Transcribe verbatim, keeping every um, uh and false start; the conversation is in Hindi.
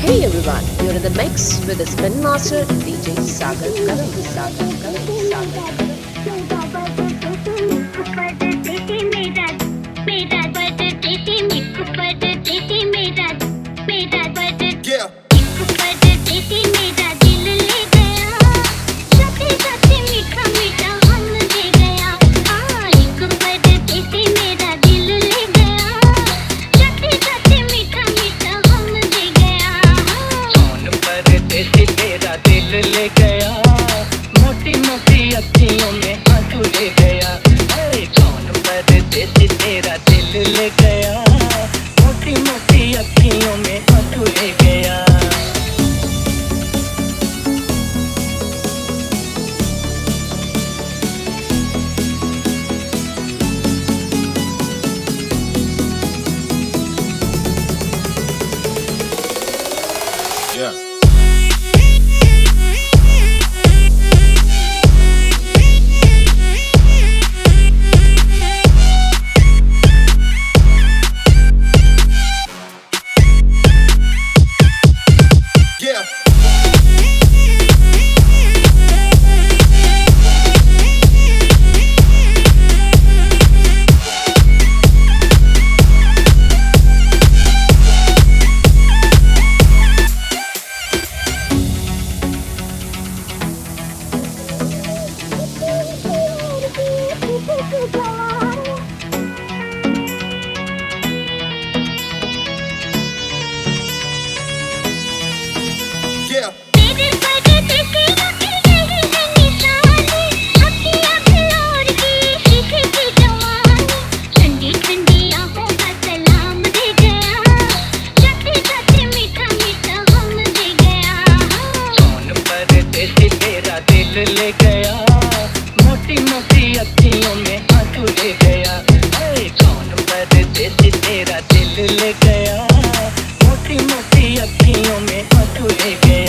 Hey everyone, you're in the mix with the Spin Master D J Sagar Kalam. Sagar Kalam. Sagar Kalam. Yeah. ले गया मोटी मोटी अखियों में आंसू ले गया। अरे कौन परदेसी तेरा दिल ले गया, मोटी मोटी अखियों में आंसू ले गया। Yeah. ले गया मोटी मोटी अखियों में आंसू ले गया। अरे कौन परदेसी तेरा दिल ले गया, मोटी मोटी अखियों में आंसू ले गया।